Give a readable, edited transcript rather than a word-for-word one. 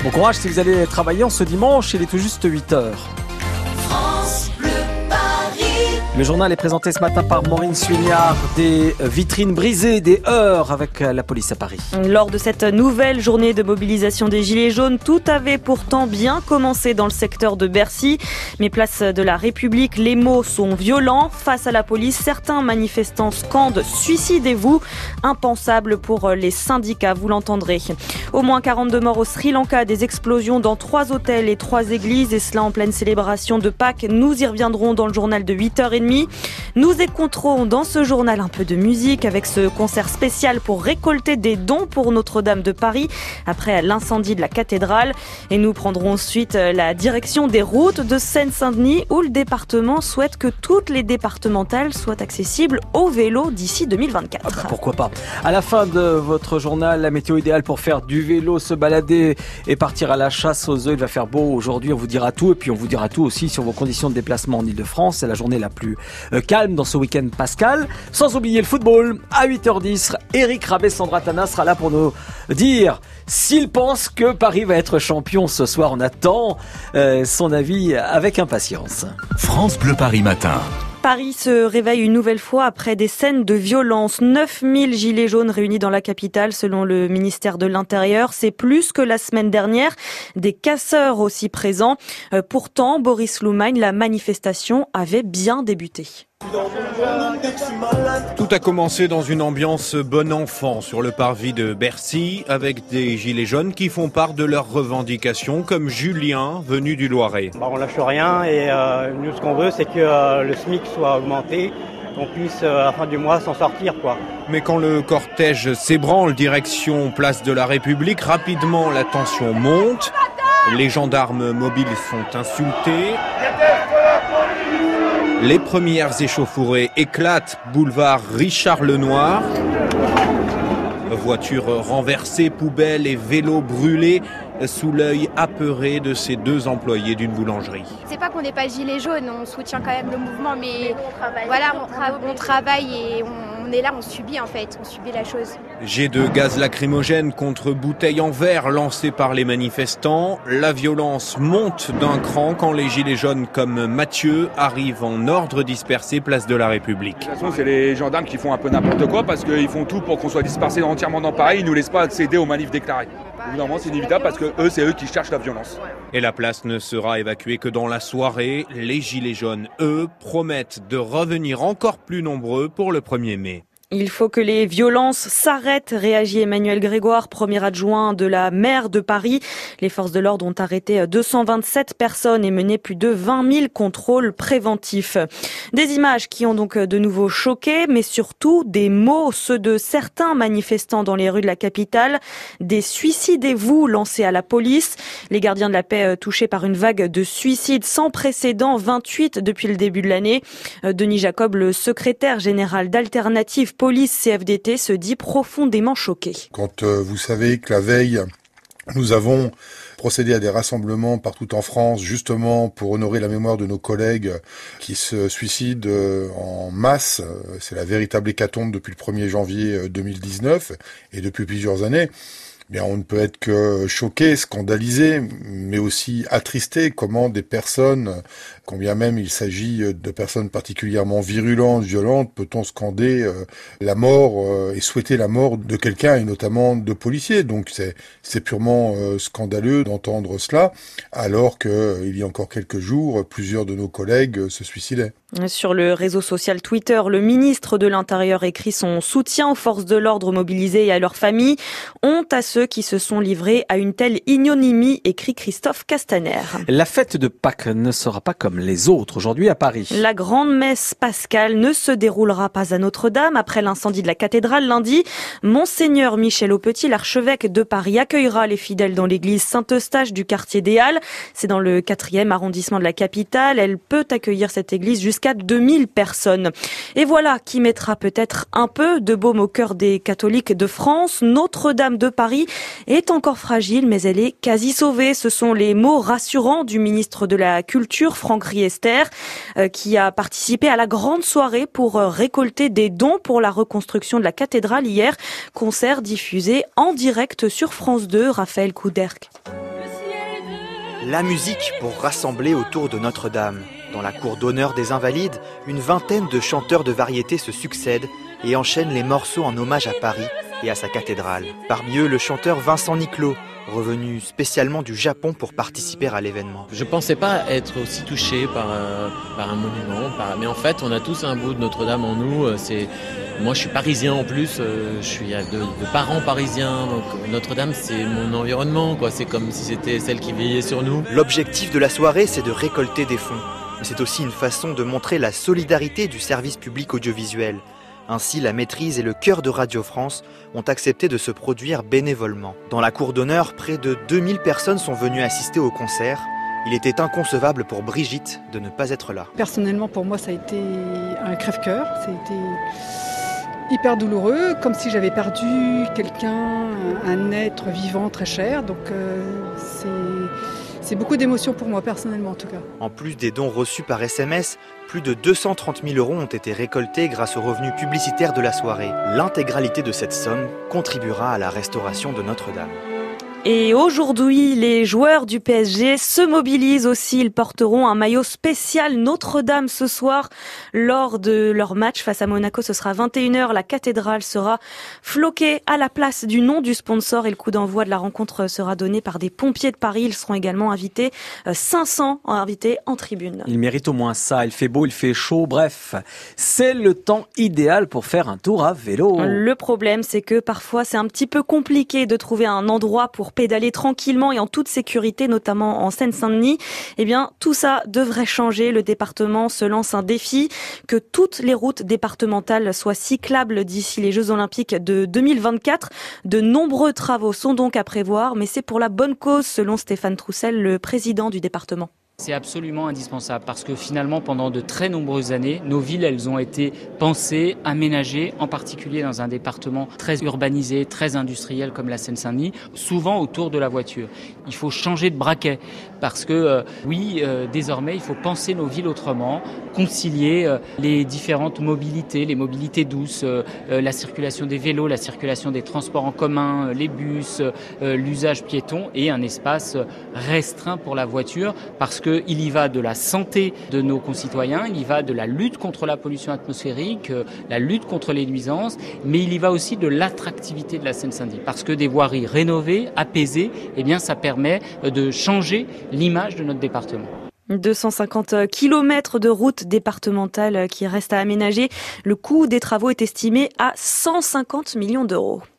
Bon courage si vous allez travailler en ce dimanche, il est tout juste 8h. Le journal est présenté ce matin par Maureen Suignard. Des vitrines brisées, des heurts avec la police à Paris. Lors de cette nouvelle journée de mobilisation des Gilets jaunes, tout avait pourtant bien commencé dans le secteur de Bercy. Mais place de la République, les mots sont violents. Face à la police, certains manifestants scandent « Suicidez-vous ». Impensable pour les syndicats, vous l'entendrez. Au moins 42 morts au Sri Lanka, des explosions dans 3 hôtels et 3 églises. Et cela en pleine célébration de Pâques. Nous y reviendrons dans le journal de 8h30. Nous écouterons dans ce journal un peu de musique avec ce concert spécial pour récolter des dons pour Notre-Dame de Paris après l'incendie de la cathédrale. Et nous prendrons ensuite la direction des routes de Seine-Saint-Denis où le département souhaite que toutes les départementales soient accessibles au vélo d'ici 2024. Pourquoi pas. À la fin de votre journal, la météo idéale pour faire du vélo, se balader et partir à la chasse aux œufs. Il va faire beau aujourd'hui, on vous dira tout. Et puis on vous dira tout aussi sur vos conditions de déplacement en Ile-de-France. C'est la journée la plus calme dans ce week-end pascal. Sans oublier le football, à 8h10, Eric Rabé-Sandratana sera là pour nous dire s'il pense que Paris va être champion ce soir. On attend son avis avec impatience. France Bleu Paris Matin. Paris se réveille une nouvelle fois après des scènes de violence. 9000 gilets jaunes réunis dans la capitale selon le ministère de l'Intérieur. C'est plus que la semaine dernière. Des casseurs aussi présents. Pourtant, Boris Loumagne, la manifestation avait bien débuté. Tout a commencé dans une ambiance bon enfant sur le parvis de Bercy avec des gilets jaunes qui font part de leurs revendications comme Julien venu du Loiret. On lâche rien et nous ce qu'on veut c'est que le SMIC soit augmenté, qu'on puisse à la fin du mois s'en sortir quoi. Mais quand le cortège s'ébranle direction place de la République, rapidement la tension monte, les gendarmes mobiles sont insultés. Les premières échauffourées éclatent, boulevard Richard Lenoir. Voitures renversées, poubelles et vélos brûlés sous l'œil apeuré de ces 2 employés d'une boulangerie. C'est pas qu'on n'est pas gilets jaunes, on soutient quand même le mouvement, mais voilà, on travaille et on est là, on subit en fait, on subit la chose. Jet de gaz lacrymogène contre bouteilles en verre lancées par les manifestants. La violence monte d'un cran quand les gilets jaunes comme Mathieu arrivent en ordre dispersé place de la République. De toute façon, c'est les gendarmes qui font un peu n'importe quoi parce qu'ils font tout pour qu'on soit dispersé entièrement dans Paris. Ils nous laissent pas accéder aux manifs déclarés. Évidemment, c'est inévitable parce que c'est eux qui cherchent la violence. Et la place ne sera évacuée que dans la soirée. Les gilets jaunes, eux, promettent de revenir encore plus nombreux pour le 1er mai. Il faut que les violences s'arrêtent, réagit Emmanuel Grégoire, premier adjoint de la maire de Paris. Les forces de l'ordre ont arrêté 227 personnes et mené plus de 20 000 contrôles préventifs. Des images qui ont donc de nouveau choqué, mais surtout des mots, ceux de certains manifestants dans les rues de la capitale. Des « suicidez-vous » lancés à la police. Les gardiens de la paix touchés par une vague de suicides sans précédent, 28 depuis le début de l'année. Denis Jacob, le secrétaire général d'Alternative Police CFDT, se dit profondément choqué. Quand vous savez que la veille, nous avons procédé à des rassemblements partout en France, justement pour honorer la mémoire de nos collègues qui se suicident en masse, c'est la véritable hécatombe depuis le 1er janvier 2019 et depuis plusieurs années. Bien, on ne peut être que choqué, scandalisé, mais aussi attristé comment des personnes, combien même il s'agit de personnes particulièrement virulentes, violentes, peut-on scander la mort et souhaiter la mort de quelqu'un et notamment de policiers. Donc c'est purement scandaleux d'entendre cela, alors qu'il y a encore quelques jours, plusieurs de nos collègues se suicidaient. Sur le réseau social Twitter, le ministre de l'Intérieur écrit son soutien aux forces de l'ordre mobilisées et à leurs familles. Honte à ceux qui se sont livrés à une telle ignominie, écrit Christophe Castaner. La fête de Pâques ne sera pas comme les autres aujourd'hui à Paris. La grande messe pascale ne se déroulera pas à Notre-Dame. Après l'incendie de la cathédrale lundi, Monseigneur Michel Aupetit, l'archevêque de Paris, accueillera les fidèles dans l'église Saint-Eustache du quartier des Halles. C'est dans le 4e arrondissement de la capitale. Elle peut accueillir cette église jusqu'à 2000 personnes. Et voilà qui mettra peut-être un peu de baume au cœur des catholiques de France. Notre-Dame de Paris est encore fragile, mais elle est quasi sauvée. Ce sont les mots rassurants du ministre de la Culture, Franck Riester, qui a participé à la grande soirée pour récolter des dons pour la reconstruction de la cathédrale hier. Concert diffusé en direct sur France 2. Raphaël Couderc. La musique pour rassembler autour de Notre-Dame. Dans la cour d'honneur des Invalides, une vingtaine de chanteurs de variété se succèdent et enchaînent les morceaux en hommage à Paris et à sa cathédrale. Parmi eux, le chanteur Vincent Niclot, revenu spécialement du Japon pour participer à l'événement. Je pensais pas être aussi touché par un monument, mais en fait, on a tous un bout de Notre-Dame en nous. Moi, je suis parisien en plus, je suis de parents parisiens, donc Notre-Dame, c'est mon environnement, quoi. C'est comme si c'était celle qui veillait sur nous. L'objectif de la soirée, c'est de récolter des fonds. Mais c'est aussi une façon de montrer la solidarité du service public audiovisuel. Ainsi, la Maîtrise et le Chœur de Radio France ont accepté de se produire bénévolement. Dans la cour d'honneur, près de 2000 personnes sont venues assister au concert. Il était inconcevable pour Brigitte de ne pas être là. Personnellement, pour moi, ça a été un crève-cœur. Ça a été hyper douloureux, comme si j'avais perdu quelqu'un, un être vivant très cher. Donc c'est beaucoup d'émotions pour moi, personnellement en tout cas. En plus des dons reçus par SMS, plus de 230 000 € ont été récoltés grâce aux revenus publicitaires de la soirée. L'intégralité de cette somme contribuera à la restauration de Notre-Dame. Et aujourd'hui, les joueurs du PSG se mobilisent aussi. Ils porteront un maillot spécial Notre-Dame ce soir lors de leur match face à Monaco. Ce sera 21h. La cathédrale sera floquée à la place du nom du sponsor et le coup d'envoi de la rencontre sera donné par des pompiers de Paris. Ils seront également invités, 500 invités en tribune. Il mérite au moins ça. Il fait beau, il fait chaud. Bref, c'est le temps idéal pour faire un tour à vélo. Le problème, c'est que parfois, c'est un petit peu compliqué de trouver un endroit pour pédaler tranquillement et en toute sécurité, notamment en Seine-Saint-Denis. Eh bien, tout ça devrait changer. Le département se lance un défi, que toutes les routes départementales soient cyclables d'ici les Jeux Olympiques de 2024. De nombreux travaux sont donc à prévoir, mais c'est pour la bonne cause, selon Stéphane Troussel, le président du département. C'est absolument indispensable parce que finalement, pendant de très nombreuses années, nos villes, elles ont été pensées, aménagées, en particulier dans un département très urbanisé, très industriel comme la Seine-Saint-Denis, souvent autour de la voiture. Il faut changer de braquet parce que, désormais, il faut penser nos villes autrement, concilier les différentes mobilités, les mobilités douces, la circulation des vélos, la circulation des transports en commun, les bus, l'usage piéton et un espace restreint pour la voiture parce qu'il y va de la santé de nos concitoyens, il y va de la lutte contre la pollution atmosphérique, la lutte contre les nuisances, mais il y va aussi de l'attractivité de la Seine-Saint-Denis. Parce que des voiries rénovées, apaisées, eh bien, ça permet de changer l'image de notre département. 250 kilomètres de routes départementales qui restent à aménager. Le coût des travaux est estimé à 150 millions d'euros.